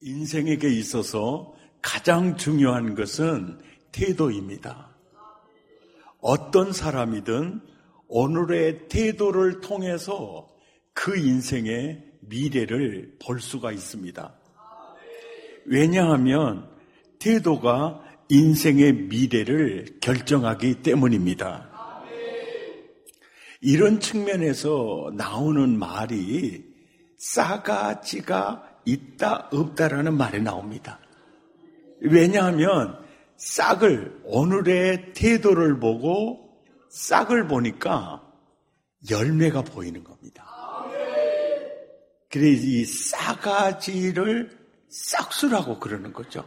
인생에게 있어서 가장 중요한 것은 태도입니다. 어떤 사람이든 오늘의 태도를 통해서 그 인생의 미래를 볼 수가 있습니다. 왜냐하면 태도가 인생의 미래를 결정하기 때문입니다. 이런 측면에서 나오는 말이 싸가지가 있다 없다라는 말이 나옵니다. 왜냐하면 싹을, 오늘의 태도를 보고 싹을 보니까 열매가 보이는 겁니다. 그래서 이 싸가지를 싹수라고 그러는 거죠.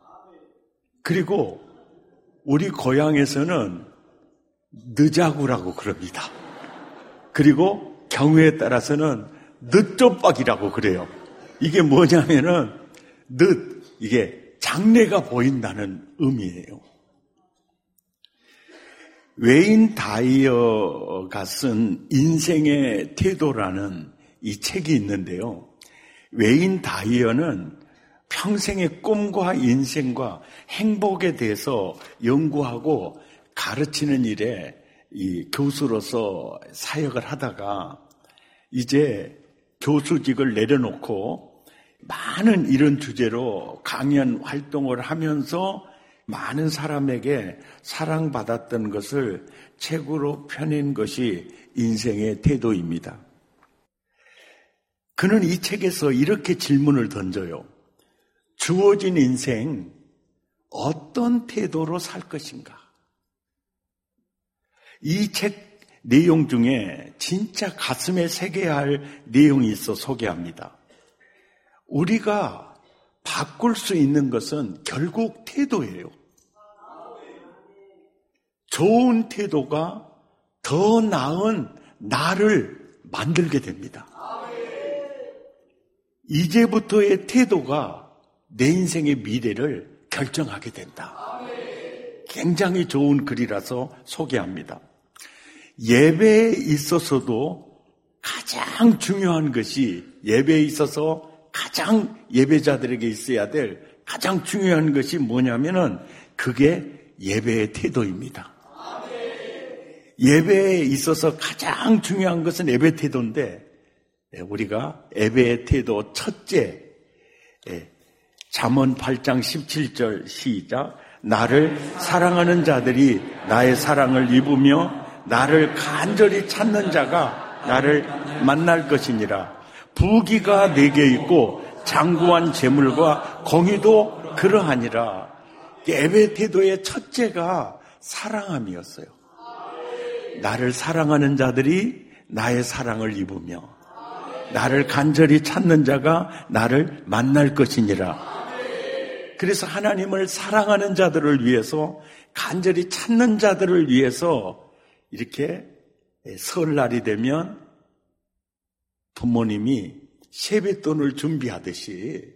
그리고 우리 고향에서는 늦자구라고 그럽니다. 그리고 경우에 따라서는 늦조박이라고 그래요. 이게 뭐냐면은 이게 장래가 보인다는 의미예요. 웨인 다이어가 쓴 인생의 태도라는 이 책이 있는데요. 웨인 다이어는 평생의 꿈과 인생과 행복에 대해서 연구하고 가르치는 일에 이 교수로서 사역을 하다가 이제 교수직을 내려놓고 많은 이런 주제로 강연 활동을 하면서 많은 사람에게 사랑받았던 것을 책으로 펴낸 것이 인생의 태도입니다. 그는 이 책에서 이렇게 질문을 던져요. 주어진 인생 어떤 태도로 살 것인가? 이 책 내용 중에 진짜 가슴에 새겨야 할 내용이 있어 소개합니다. 우리가 바꿀 수 있는 것은 결국 태도예요. 좋은 태도가 더 나은 나를 만들게 됩니다. 이제부터의 태도가 내 인생의 미래를 결정하게 된다. 굉장히 좋은 글이라서 소개합니다. 예배에 있어서도 가장 중요한 것이 예배에 있어서 가장 예배자들에게 있어야 될 가장 중요한 것이 뭐냐면은 그게 예배의 태도입니다. 예배에 있어서 가장 중요한 것은 예배 태도인데 우리가 예배의 태도 첫째 잠언 8장 17절 시작. 나를 사랑하는 자들이 나의 사랑을 입으며 나를 간절히 찾는 자가 나를 만날 것이니라. 부귀가 내게 있고 장구한 재물과 공의도 그러하니라. 예배 태도의 첫째가 사랑함이었어요. 나를 사랑하는 자들이 나의 사랑을 입으며 나를 간절히 찾는 자가 나를 만날 것이니라. 그래서 하나님을 사랑하는 자들을 위해서 간절히 찾는 자들을 위해서 이렇게 설날이 되면 부모님이 세뱃돈을 준비하듯이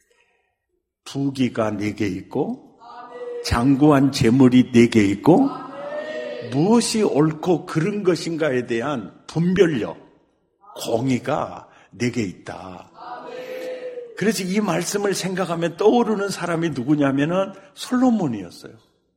부귀가 내게 있고 장구한 재물이 내게 있고 무엇이 옳고 그른 것인가에 대한 분별력, 공의가 내게 있다. 그래서 이 말씀을 생각하면 떠오르는 사람이 누구냐면은 솔로몬이었어요.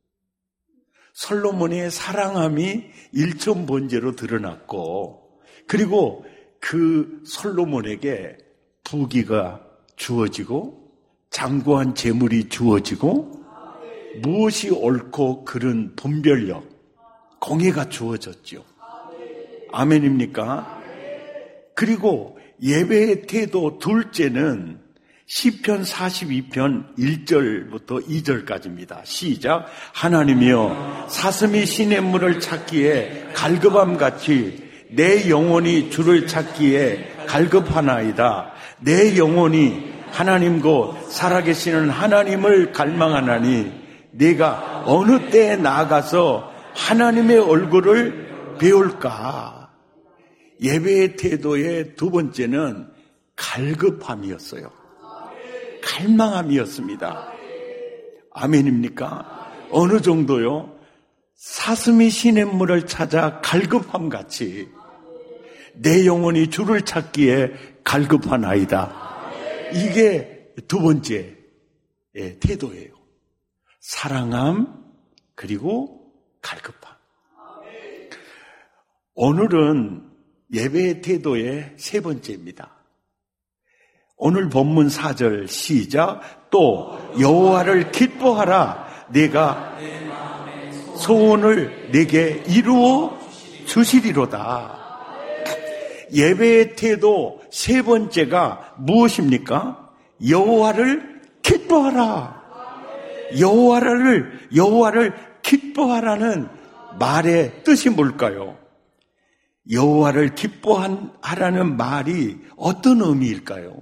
솔로몬의 사랑함이 일천번제로 드러났고, 그리고 그 솔로몬에게 부귀가 주어지고 장구한 재물이 주어지고 무엇이 옳고 그른 분별력, 공의가 주어졌죠. 아멘입니까? 그리고 예배의 태도 둘째는 시편 42편 1절부터 2절까지입니다. 시작. 하나님이여 사슴이 시냇물을 찾기에 갈급함같이 내 영혼이 주를 찾기에 갈급하나이다. 내 영혼이 하나님 곧 살아계시는 하나님을 갈망하나니 내가 어느 때에 나아가서 하나님의 얼굴을 배울까? 예배의 태도의 두 번째는 갈급함이었어요. 갈망함이었습니다. 아멘입니까? 어느 정도요? 사슴이 시냇물을 찾아 갈급함같이 내 영혼이 주를 찾기에 갈급하나이다. 이게 두 번째 태도예요. 사랑함 그리고 갈급함. 오늘은 예배의 태도의 세 번째입니다. 오늘 본문 4절 시작. 또 여호와를 기뻐하라. 내가 소원을 내게 이루어 주시리로다. 예배의 태도 세 번째가 무엇입니까? 여호와를 기뻐하라. 여호와를 기뻐하라는 말의 뜻이 뭘까요? 여호와를 기뻐하라는 말이 어떤 의미일까요?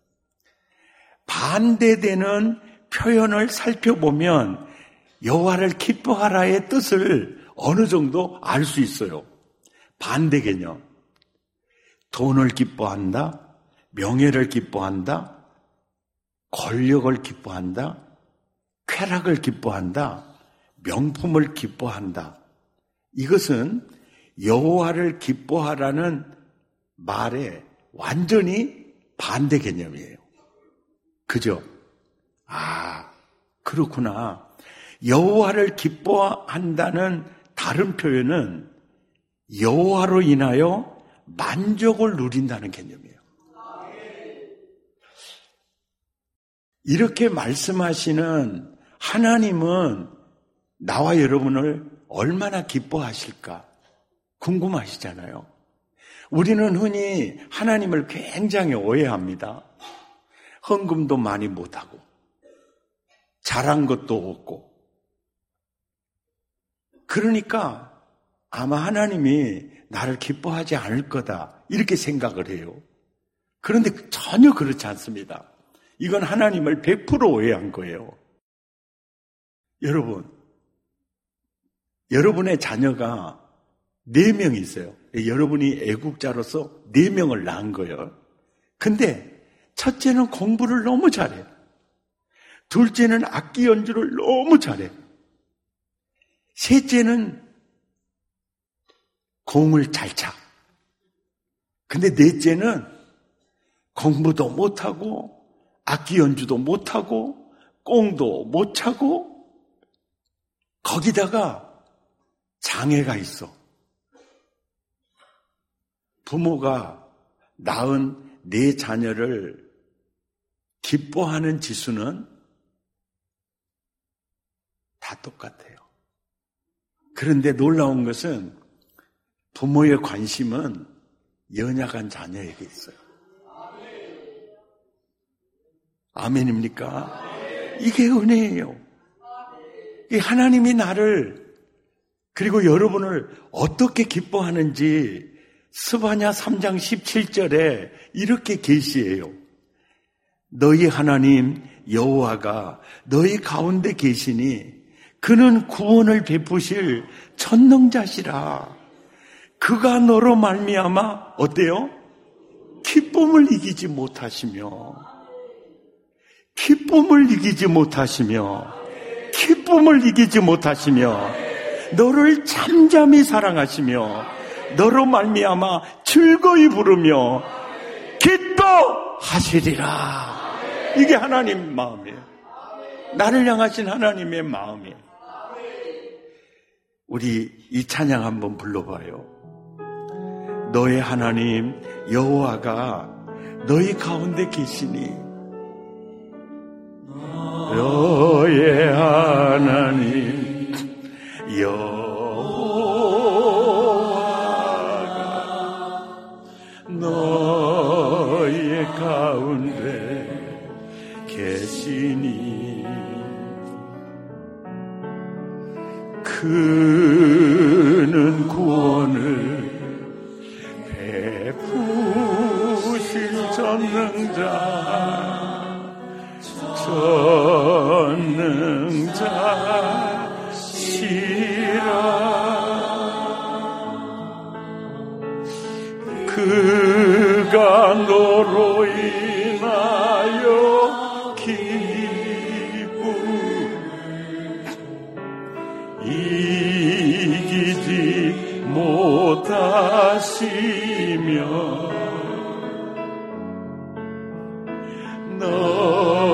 반대되는 표현을 살펴보면 여호와를 기뻐하라의 뜻을 어느 정도 알 수 있어요. 반대 개념. 돈을 기뻐한다, 명예를 기뻐한다, 권력을 기뻐한다, 쾌락을 기뻐한다, 명품을 기뻐한다. 이것은 여호와를 기뻐하라는 말에 완전히 반대 개념이에요. 그죠? 그렇구나. 여호와를 기뻐한다는 다른 표현은 여호와로 인하여 만족을 누린다는 개념이에요. 이렇게 말씀하시는 하나님은 나와 여러분을 얼마나 기뻐하실까 궁금하시잖아요. 우리는 흔히 하나님을 굉장히 오해합니다. 헌금도 많이 못하고 잘한 것도 없고, 그러니까 아마 하나님이 나를 기뻐하지 않을 거다 이렇게 생각을 해요. 그런데 전혀 그렇지 않습니다. 이건 하나님을 100% 오해한 거예요. 여러분의 자녀가 4명이 있어요. 여러분이 애국자로서 4명을 낳은 거예요. 근데 첫째는 공부를 너무 잘해요. 둘째는 악기 연주를 너무 잘해요. 셋째는 공을 잘 차. 근데 넷째는 공부도 못하고 악기 연주도 못하고 꽁도 못 차고 거기다가 장애가 있어. 부모가 낳은 4 자녀를 기뻐하는 지수는 다 똑같아요. 그런데 놀라운 것은 부모의 관심은 연약한 자녀에게 있어요. 아멘입니까? 이게 은혜예요. 이 하나님이 나를 그리고 여러분을 어떻게 기뻐하는지 스바냐 3장 17절에 이렇게 계시해요. 너희 하나님 여호와가 너희 가운데 계시니 그는 구원을 베푸실 전능자시라. 그가 너로 말미암아 어때요? 기쁨을 이기지 못하시며 너를 잠잠히 사랑하시며 너로 말미암아 즐거이 부르며 기뻐하시리라. 이게 하나님 마음이에요. 나를 향하신 하나님의 마음이에요. 우리 이 찬양 한번 불러봐요. 너의 하나님 여호와가 너희 가운데 계시니 너의 하나님 여호와가 너의 가운데 계시니 그는 구원을 베푸실 전능자시라. 그가 너로 인하여 이기지 못하시며 너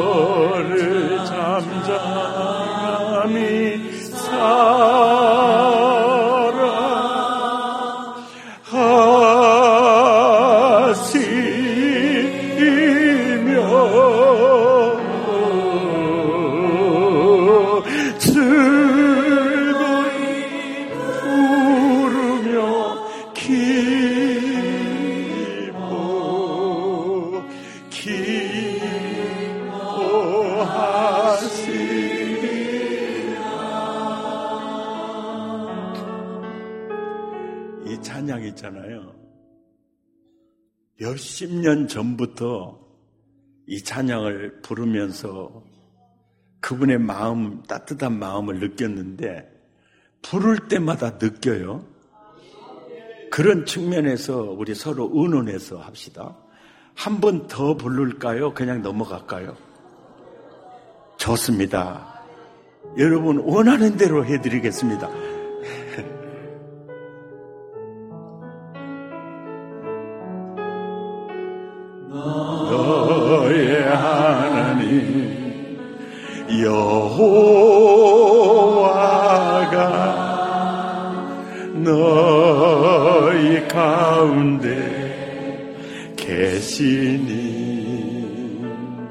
이 찬양 있잖아요. 몇십 년 전부터 이 찬양을 부르면서 그분의 마음, 따뜻한 마음을 느꼈는데 부를 때마다 느껴요. 그런 측면에서 우리 서로 의논해서 합시다. 한 번 더 부를까요? 그냥 넘어갈까요? 좋습니다. 여러분 원하는 대로 해드리겠습니다. 너의 하나님 여호와가 너희 가운데 계시니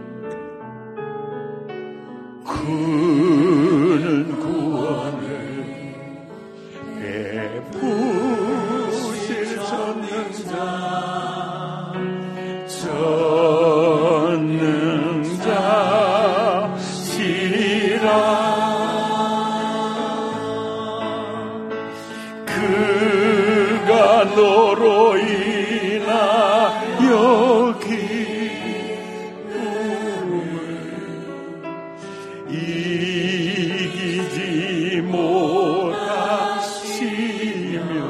그는 구원을 베푸실 전능자시리라. 그가 너로 인하여 기쁨을 이기지 못하시며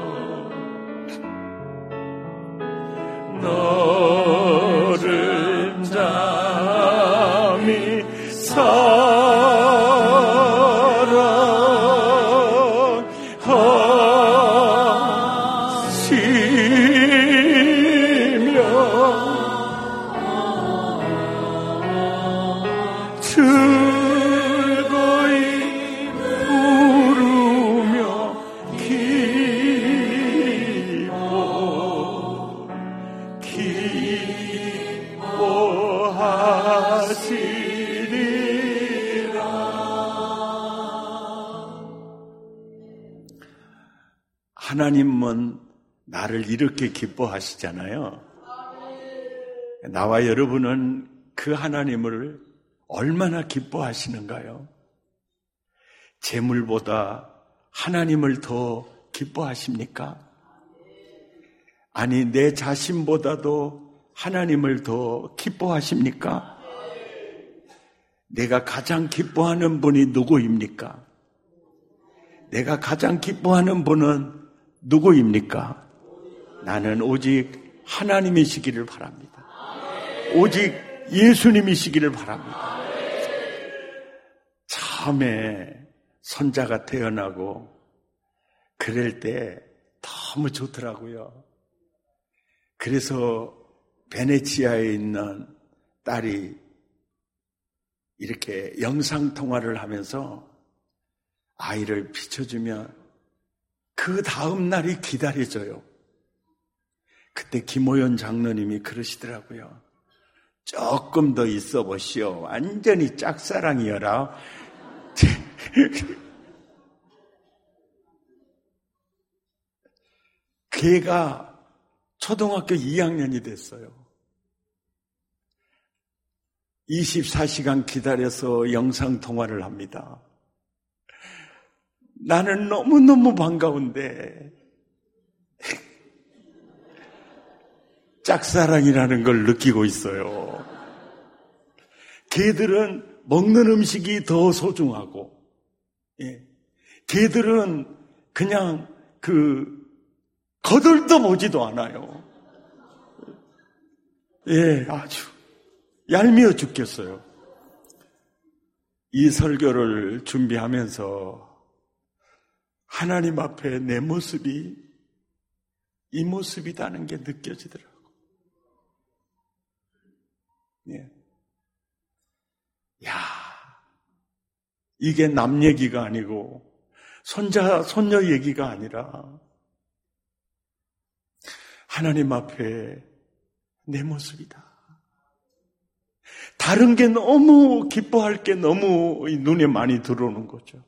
너를 잠이 사랑하시며 즐거이 부르며 기뻐하시리라. 하나님은 나를 이렇게 기뻐하시잖아요. 나와 여러분은 그 하나님을 얼마나 기뻐하시는가요? 재물보다 하나님을 더 기뻐하십니까? 아니, 내 자신보다도 하나님을 더 기뻐하십니까? 내가 가장 기뻐하는 분이 누구입니까? 내가 가장 기뻐하는 분은 누구입니까? 나는 오직 하나님이시기를 바랍니다. 오직 예수님이시기를 바랍니다. 처음에 손자가 태어나고 그럴 때 너무 좋더라고요. 그래서 베네치아에 있는 딸이 이렇게 영상통화를 하면서 아이를 비춰주면 그 다음 날이 기다려져요. 그때 김호연 장로님이 그러시더라고요. 조금 더 있어 보시오. 완전히 짝사랑이여라. 걔가 초등학교 2학년이 됐어요. 24시간 기다려서 영상통화를 합니다. 나는 너무너무 반가운데 짝사랑이라는 걸 느끼고 있어요. 걔들은 먹는 음식이 더 소중하고, 걔들은 그냥 거들떠 보지도 않아요. 아주 얄미워 죽겠어요. 이 설교를 준비하면서 하나님 앞에 내 모습이 이 모습이라는 게 느껴지더라고요. 이게 남 얘기가 아니고 손자, 손녀 얘기가 아니라 하나님 앞에 내 모습이다. 다른 게 너무 기뻐할 게 너무 눈에 많이 들어오는 거죠.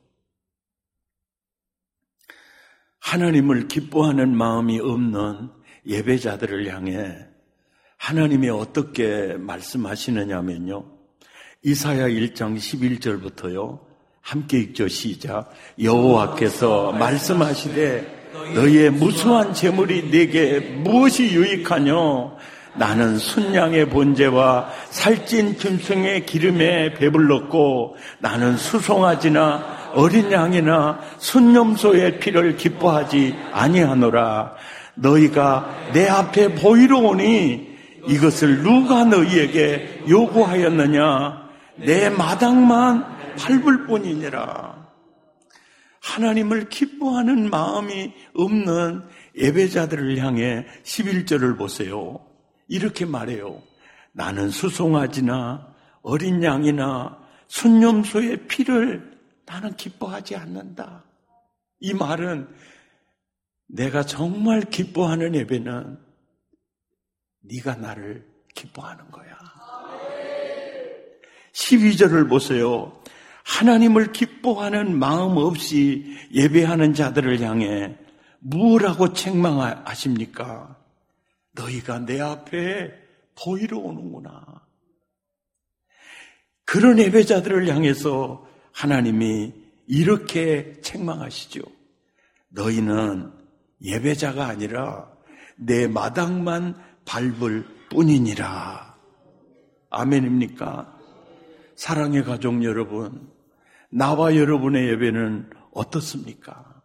하나님을 기뻐하는 마음이 없는 예배자들을 향해 하나님이 어떻게 말씀하시느냐면요. 이사야 1장 11절부터요. 함께 읽죠. 시작. 여호와께서 말씀하시되 너희의 무수한 재물이 내게 무엇이 유익하뇨? 나는 순양의 번제와 살찐 짐승의 기름에 배불렀고 나는 수송아지나 어린 양이나 순염소의 피를 기뻐하지 아니하노라. 너희가 내 앞에 보이러 오니 이것을 누가 너희에게 요구하였느냐? 내 마당만 밟을 뿐이니라. 하나님을 기뻐하는 마음이 없는 예배자들을 향해 11절을 보세요. 이렇게 말해요. 나는 수송아지나 어린 양이나 순염소의 피를 나는 기뻐하지 않는다. 이 말은 내가 정말 기뻐하는 예배는 네가 나를 기뻐하는 거야. 12절을 보세요. 하나님을 기뻐하는 마음 없이 예배하는 자들을 향해 무엇라고 책망하십니까? 너희가 내 앞에 보이러 오는구나. 그런 예배자들을 향해서 하나님이 이렇게 책망하시죠. 너희는 예배자가 아니라 내 마당만 밟을 뿐이니라. 아멘입니까? 사랑의 가족 여러분, 나와 여러분의 예배는 어떻습니까?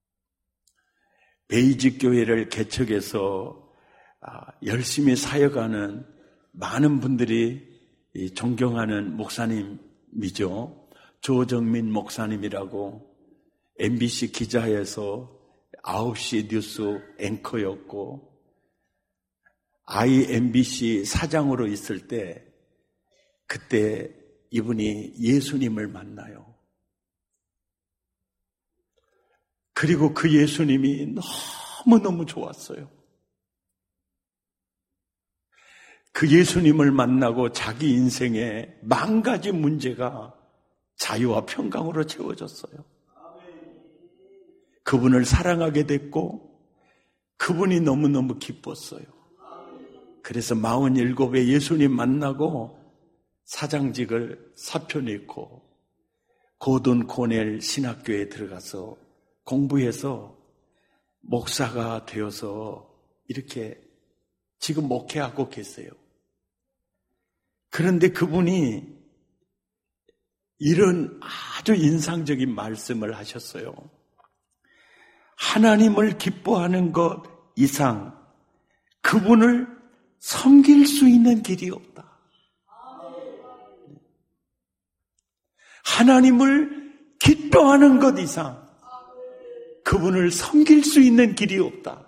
베이직 교회를 개척해서 열심히 사역하는 많은 분들이 존경하는 목사님이죠. 조정민 목사님이라고 MBC 기자에서 9시 뉴스 앵커였고 IMBC 사장으로 있을 때 그때 이분이 예수님을 만나요. 그리고 그 예수님이 너무너무 좋았어요. 그 예수님을 만나고 자기 인생에 만 가지 문제가 자유와 평강으로 채워졌어요. 그분을 사랑하게 됐고 그분이 너무너무 기뻤어요. 그래서 47에 예수님 만나고 사장직을 사표 내고 고든 코넬 신학교에 들어가서 공부해서 목사가 되어서 이렇게 지금 목회하고 계세요. 그런데 그분이 이런 아주 인상적인 말씀을 하셨어요. 하나님을 기뻐하는 것 이상 그분을 섬길 수 있는 길이 없다. 하나님을 기뻐하는 것 이상 그분을 섬길 수 있는 길이 없다.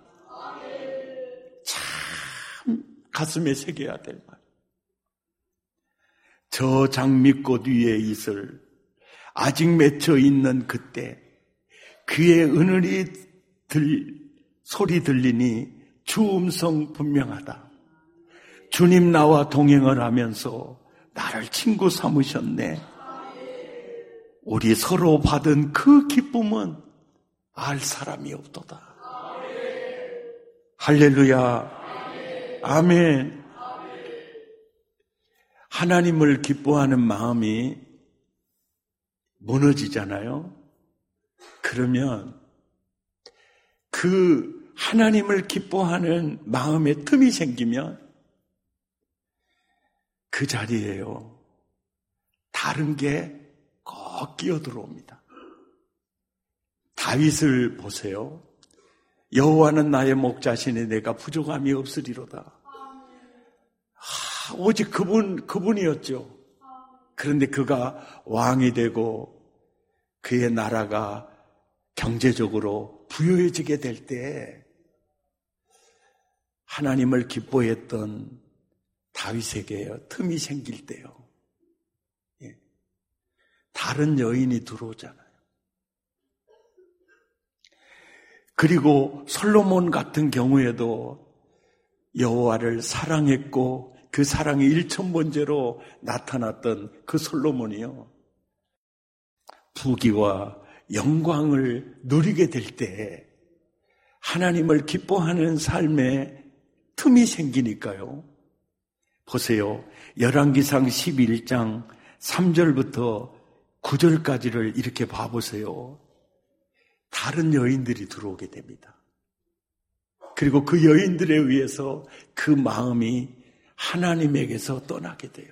참 가슴에 새겨야 될 말. 저 장미꽃 위에 이슬 아직 맺혀 있는 그때 그의 은은히 소리 들리니 주 음성 분명하다. 주님 나와 동행을 하면서 나를 친구 삼으셨네. 우리 서로 받은 그 기쁨은 알 사람이 없도다. 할렐루야. 아멘. 하나님을 기뻐하는 마음이 무너지잖아요. 그러면 그 하나님을 기뻐하는 마음에 틈이 생기면 그 자리에요. 다른 게 꼭 끼어들어옵니다. 다윗을 보세요. 여호와는 나의 목자시니 내가 부족함이 없으리로다. 오직 그분이었죠. 그런데 그가 왕이 되고 그의 나라가 경제적으로 부유해지게 될 때 하나님을 기뻐했던 다윗에게 틈이 생길 때요. 다른 여인이 들어오잖아요. 그리고 솔로몬 같은 경우에도 여호와를 사랑했고 그 사랑이 일천번째로 나타났던 그 솔로몬이요. 부귀와 영광을 누리게 될 때 하나님을 기뻐하는 삶에 틈이 생기니까요. 보세요. 열왕기상 11장 3절부터 9절까지를 이렇게 봐보세요. 다른 여인들이 들어오게 됩니다. 그리고 그 여인들에 의해서 그 마음이 하나님에게서 떠나게 돼요.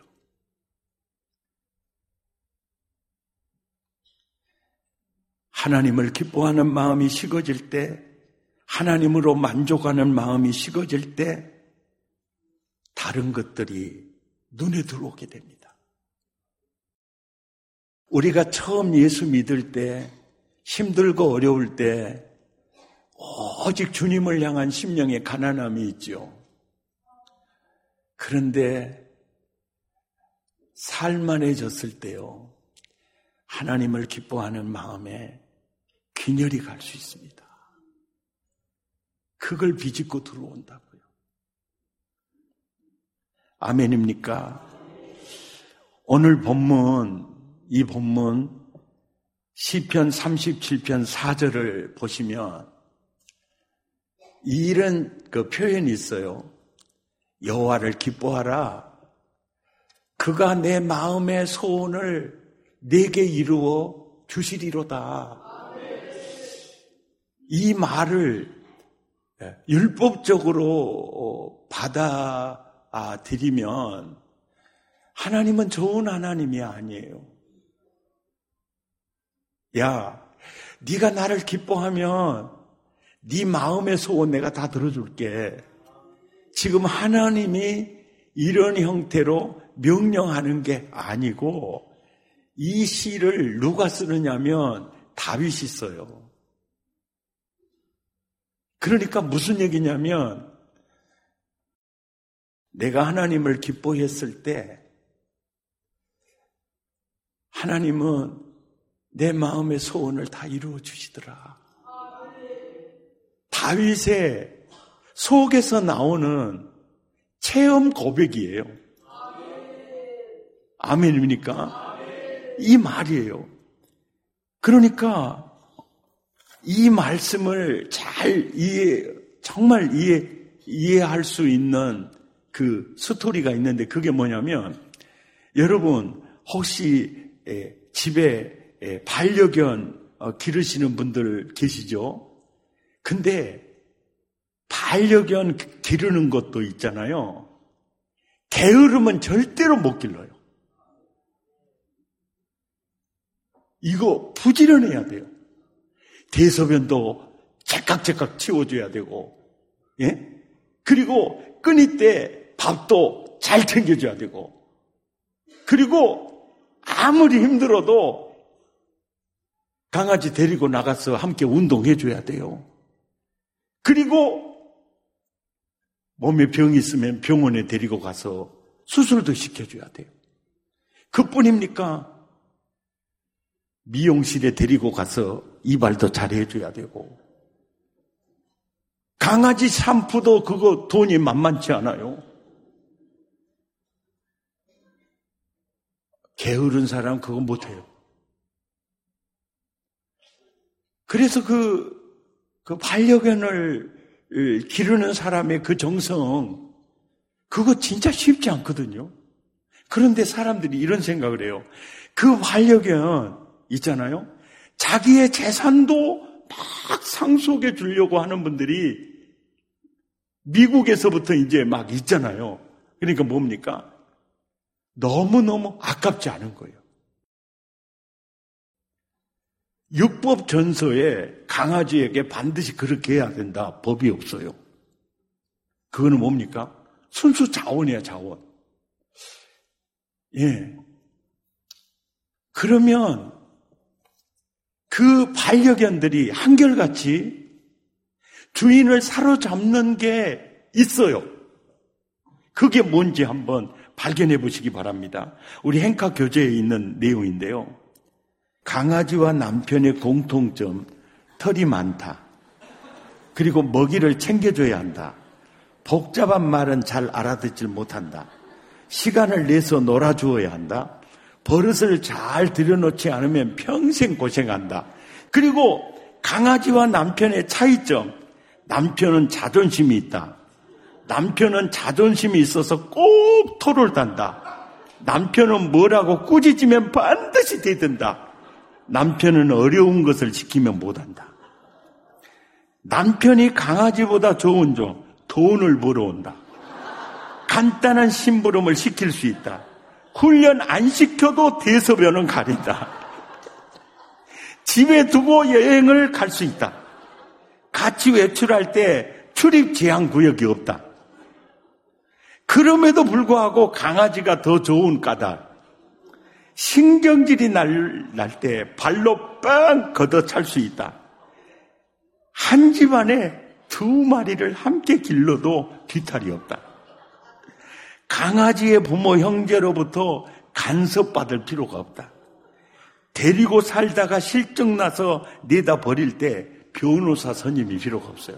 하나님을 기뻐하는 마음이 식어질 때, 하나님으로 만족하는 마음이 식어질 때 다른 것들이 눈에 들어오게 됩니다. 우리가 처음 예수 믿을 때, 힘들고 어려울 때 오직 주님을 향한 심령의 가난함이 있죠. 그런데 살만해졌을 때요, 하나님을 기뻐하는 마음에 균열이 갈 수 있습니다. 그걸 비집고 들어온다고요. 아멘입니까? 오늘 본문, 이 본문 시편 37편 4절을 보시면 이런 그 표현이 있어요. 여호와를 기뻐하라. 그가 내 마음의 소원을 내게 이루어 주시리로다. 이 말을 율법적으로 받아들이면 하나님은 좋은 하나님이 아니에요. 야, 네가 나를 기뻐하면 네 마음의 소원 내가 다 들어줄게. 지금 하나님이 이런 형태로 명령하는 게 아니고, 이 시를 누가 쓰느냐면 다윗이 써요. 그러니까 무슨 얘기냐면, 내가 하나님을 기뻐했을 때 하나님은 내 마음의 소원을 다 이루어 주시더라. 다윗의 속에서 나오는 체험 고백이에요. 아멘입니까? 이 말이에요. 그러니까 이 말씀을 잘 정말 이해할 수 있는 그 스토리가 있는데, 그게 뭐냐면, 여러분 혹시 집에 반려견 기르시는 분들 계시죠? 근데 반려견 기르는 것도 있잖아요. 게으르면 절대로 못 길러요. 이거 부지런해야 돼요. 대소변도 제깍제깍 치워줘야 되고, 예? 그리고 끊을 때 밥도 잘 챙겨줘야 되고, 그리고 아무리 힘들어도 강아지 데리고 나가서 함께 운동해줘야 돼요. 그리고 몸에 병이 있으면 병원에 데리고 가서 수술도 시켜줘야 돼요. 그뿐입니까? 미용실에 데리고 가서 이발도 잘 해줘야 되고, 강아지 샴푸도 그거 돈이 만만치 않아요. 게으른 사람 그거 못해요. 그래서 그 반려견을 기르는 사람의 그 정성, 그거 진짜 쉽지 않거든요. 그런데 사람들이 이런 생각을 해요. 그 반려견 있잖아요. 자기의 재산도 막 상속해 주려고 하는 분들이 미국에서부터 이제 막 있잖아요. 그러니까 뭡니까? 너무너무 아깝지 않은 거예요. 율법 전서에 강아지에게 반드시 그렇게 해야 된다, 법이 없어요. 그거는 뭡니까? 순수 자원이야, 자원. 예. 그러면 그 반려견들이 한결같이 주인을 사로잡는 게 있어요. 그게 뭔지 한번 발견해 보시기 바랍니다. 우리 행카 교재에 있는 내용인데요. 강아지와 남편의 공통점, 털이 많다. 그리고 먹이를 챙겨줘야 한다. 복잡한 말은 잘 알아듣질 못한다. 시간을 내서 놀아주어야 한다. 버릇을 잘 들여놓지 않으면 평생 고생한다. 그리고 강아지와 남편의 차이점, 남편은 자존심이 있다. 남편은 자존심이 있어서 꼭 토를 단다. 남편은 뭐라고 꾸짖으면 반드시 대든다. 남편은 어려운 것을 지키면 못한다. 남편이 강아지보다 좋은 종, 돈을 벌어온다. 간단한 심부름을 시킬 수 있다. 훈련 안 시켜도 대소변은 가린다. 집에 두고 여행을 갈 수 있다. 같이 외출할 때 출입 제한 구역이 없다. 그럼에도 불구하고 강아지가 더 좋은 까닭. 신경질이 날 때 발로 뻥 걷어찰 수 있다. 한 집안에 2마리를 함께 길러도 뒤탈이 없다. 강아지의 부모 형제로부터 간섭받을 필요가 없다. 데리고 살다가 실증나서 내다 버릴 때 변호사 선임이 필요가 없어요.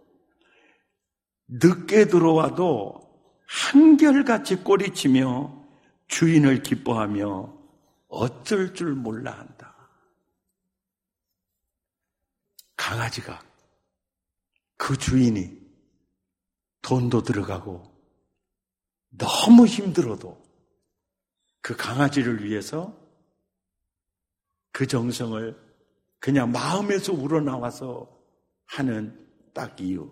늦게 들어와도 한결같이 꼬리치며 주인을 기뻐하며 어쩔 줄 몰라 한다. 강아지가 그 주인이 돈도 들어가고 너무 힘들어도 그 강아지를 위해서 그 정성을 그냥 마음에서 우러나와서 하는 딱 이유.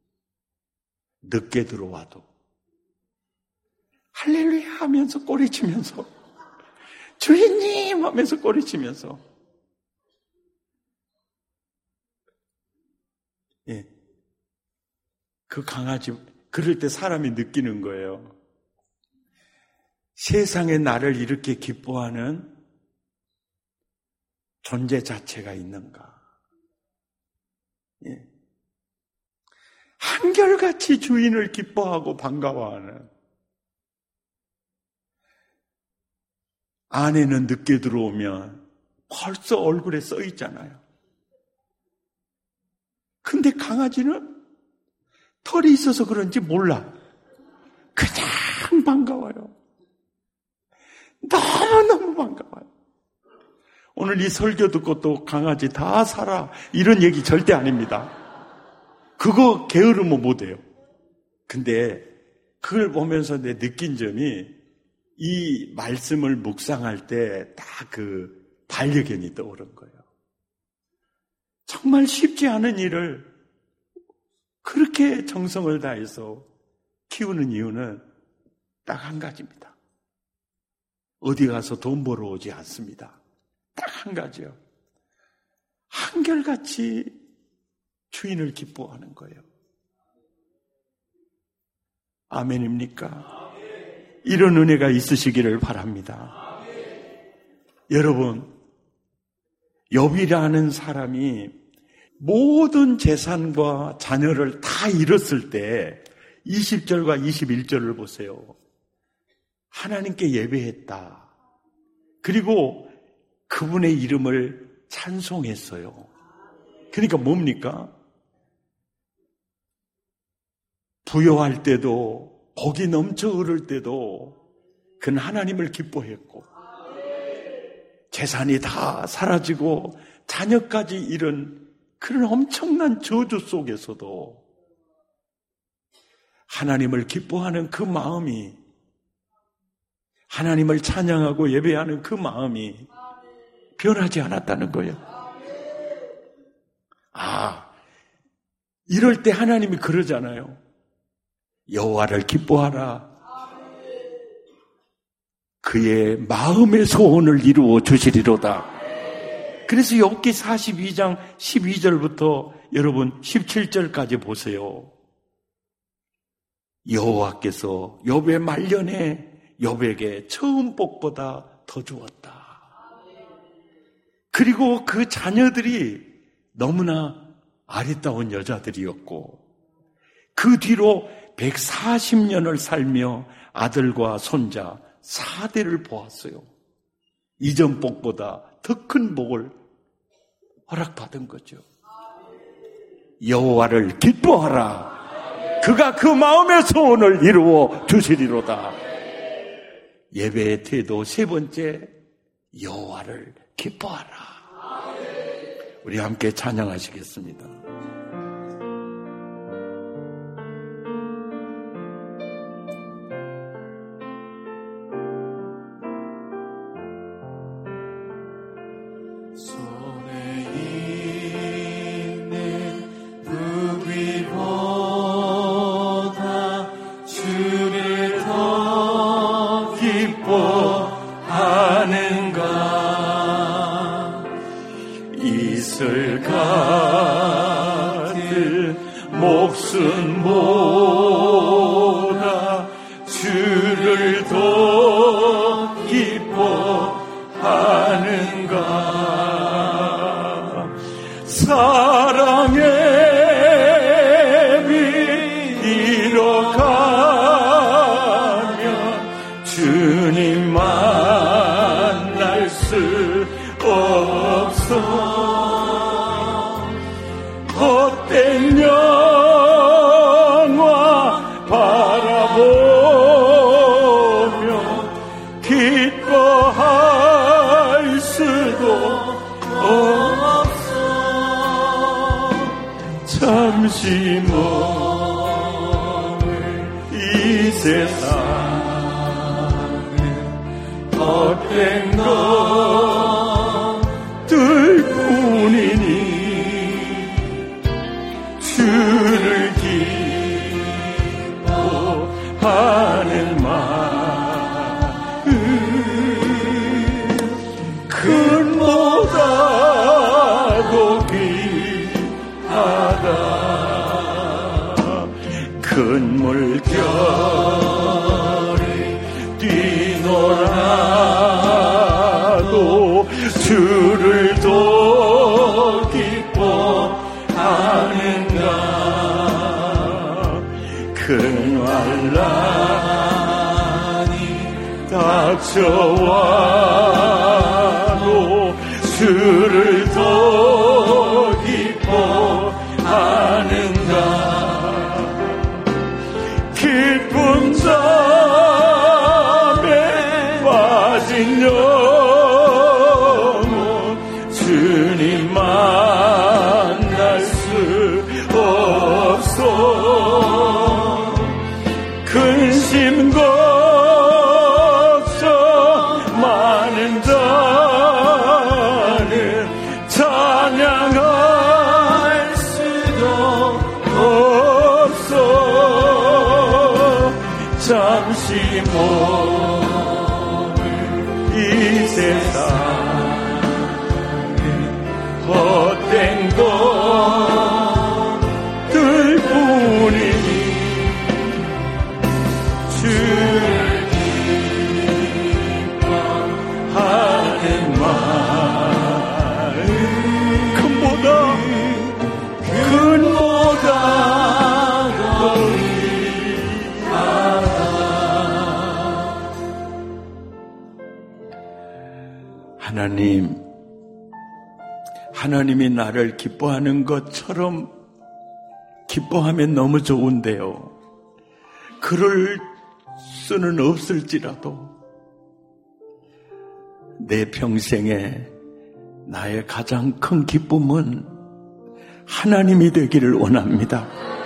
늦게 들어와도 할렐루야 하면서 꼬리치면서 주인님 하면서 꼬리치면서 예. 그 강아지 그럴 때 사람이 느끼는 거예요. 세상에 나를 이렇게 기뻐하는 존재 자체가 있는가. 예. 한결같이 주인을 기뻐하고 반가워하는 아내는 늦게 들어오면 벌써 얼굴에 써 있잖아요. 근데 강아지는 털이 있어서 그런지 몰라. 그냥 반가워요. 너무너무 반가워요. 오늘 이 설교 듣고 또 강아지 다 살아 이런 얘기 절대 아닙니다. 그거 게으르면 못해요. 근데 그걸 보면서 내 느낀 점이 이 말씀을 묵상할 때 딱 그 반려견이 떠오른 거예요. 정말 쉽지 않은 일을 그렇게 정성을 다해서 키우는 이유는 딱 한 가지입니다. 어디 가서 돈 벌어 오지 않습니다. 딱 한 가지요. 한결같이 주인을 기뻐하는 거예요. 아멘입니까? 이런 은혜가 있으시기를 바랍니다. 여러분, 욥이라는 사람이 모든 재산과 자녀를 다 잃었을 때 20절과 21절을 보세요. 하나님께 예배했다. 그리고 그분의 이름을 찬송했어요. 그러니까 뭡니까? 부여할 때도 복이 넘쳐 흐를 때도 그는 하나님을 기뻐했고 재산이 다 사라지고 자녀까지 잃은 그런 엄청난 저주 속에서도 하나님을 기뻐하는 그 마음이 하나님을 찬양하고 예배하는 그 마음이 변하지 않았다는 거예요. 이럴 때 하나님이 그러잖아요. 여호와를 기뻐하라. 그의 마음의 소원을 이루어 주시리로다. 그래서 욥기 42장 12절부터 여러분 17절까지 보세요. 여호와께서 욥의 말년에 욥에게 처음 복보다 더 주었다. 그리고 그 자녀들이 너무나 아리따운 여자들이었고 그 뒤로 140년을 살며 아들과 손자 4대를 보았어요. 이전 복보다 더 큰 복을 허락받은 거죠. 여호와를 기뻐하라. 그가 그 마음의 소원을 이루어 주시리로다. 예배의 태도 세 번째, 여호와를 기뻐하라. 우리 함께 찬양하시겠습니다. 손에 있는 목숨보다 주를 더 기뻐하는가. 사랑의 빛 잃어가면 주님 만날 수 없어. 헛된 영화 바라보며 기뻐할 수도 없어. 잠시 머물 이 세상은 헛된 것들 뿐이니 주를 기뻐하는 마음 큰보다도 귀하다. 큰 물결이 뛰놀아도 주를 더 기뻐하는가. 큰 환난이 닥쳐와도 주를 더 기뻐하는가. 기쁜 잠에 빠진 영혼 주님 만날 수 없어. 근심 걱정 많은 자는 찬양할 수도 없어. 잠시 머물 이 세상은 헛된 것들 뿐이니 주를 기뻐하는 마음 큰보다 하나님이 나를 기뻐하는 것처럼 기뻐하면 너무 좋은데요. 그럴 수는 없을지라도 내 평생에 나의 가장 큰 기쁨은 하나님이 되기를 원합니다.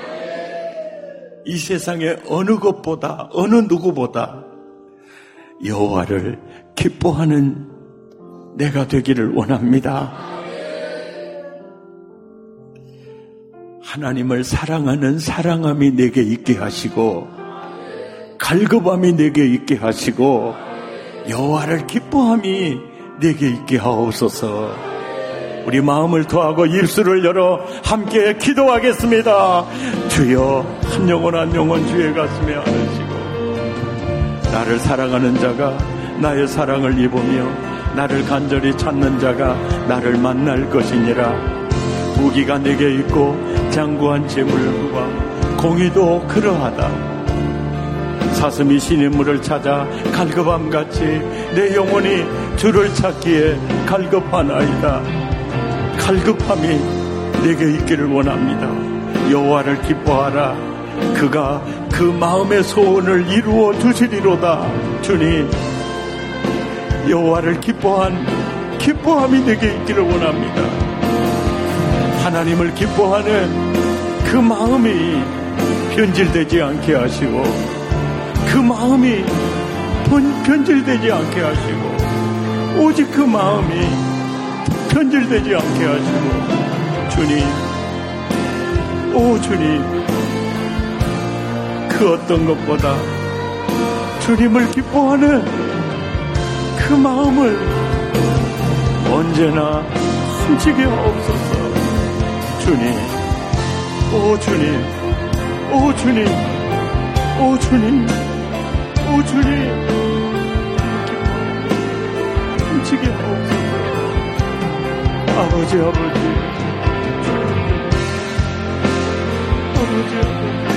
이 세상의 어느 것보다 어느 누구보다 여호와를 기뻐하는 내가 되기를 원합니다. 하나님을 사랑하는 사랑함이 내게 있게 하시고 갈급함이 내게 있게 하시고 여호와를 기뻐함이 내게 있게 하옵소서. 우리 마음을 토하고 입술을 열어 함께 기도하겠습니다. 주여, 한 영혼 한 영혼 주의 가슴에 안으시고 나를 사랑하는 자가 나의 사랑을 입으며 나를 간절히 찾는 자가 나를 만날 것이니라. 무기가 내게 있고 장구한 재물과 공의도 그러하다. 사슴이 시냇물을 찾아 갈급함같이 내 영혼이 주를 찾기에 갈급하나이다. 갈급함이 내게 있기를 원합니다. 여호와를 기뻐하라. 그가 그 마음의 소원을 이루어 주시리로다. 주님, 여호와를 기뻐함이 내게 있기를 원합니다. 하나님을 기뻐하는 그 마음이 변질되지 않게 하시고 그 마음이 변질되지 않게 하시고 오직 그 마음이 변질되지 않게 하시고 주님, 오 주님, 그 어떤 것보다 주님을 기뻐하는 그 마음을 언제나 훔치게 하옵소서. 주님, 오 주님, 오 주님, 오 주님, 오 주님, 움직여 하옵소서. 아버지, 아버지, 아버지, 아버지.